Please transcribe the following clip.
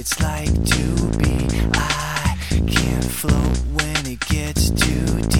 it's like to be. I can't float when it gets too deep.